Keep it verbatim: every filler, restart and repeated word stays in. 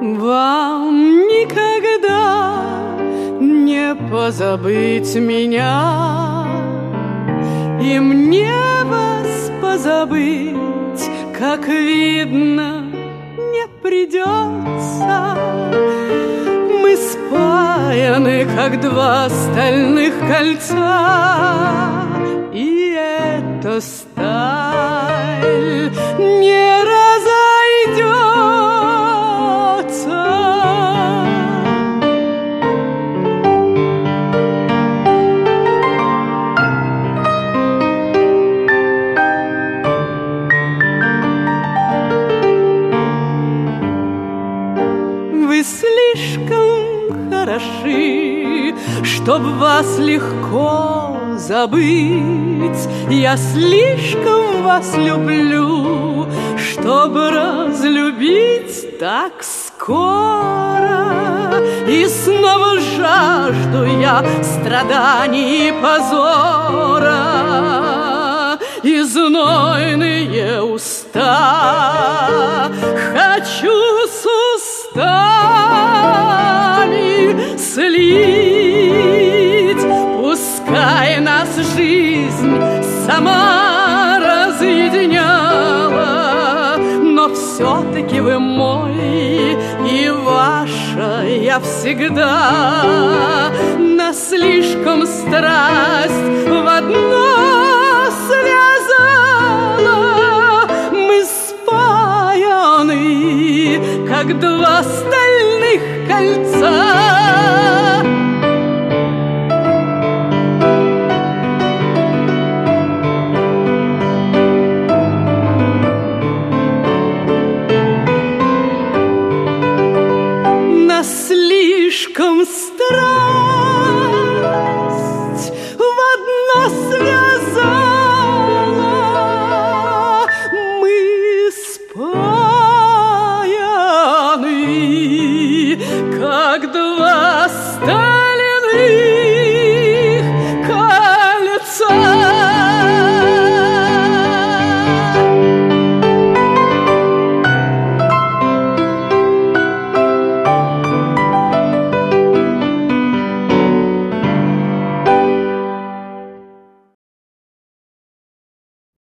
Вам никогда не позабыть меня, и мне вас позабыть, как видно, не придется. Мы спаяны, как два стальных кольца, и эта сталь не разойдется. Вы слишком хороши, чтоб вас легко забыть. Я слишком вас люблю, чтобы разлюбить так скоро. И снова жажду я страданий и позора, и знойные уста хочу с устами слить. Пускай нас жизнь сама разъединяла, но все-таки вы мой, и ваша я всегда. Нас слишком страсть в одно связала. Мы спаяны, как два стальных кольца.